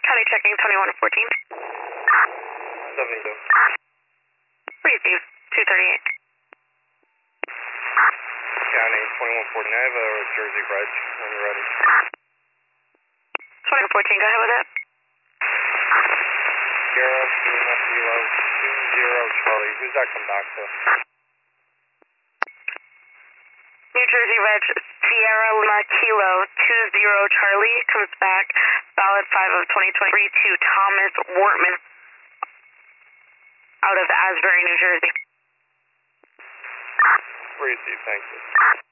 County checking 2114. 72. Receive 238. County 2114. I have a Jersey Reg when you're ready. 2114, go ahead with it. Sierra Lima Kilo 20 Charlie. Who's that come back to? New Jersey Reg Sierra Lima Kilo 20 Charlie comes back valid 5 of 2023 to Thomas Wortman out of Asbury, New Jersey. Receive, thank you.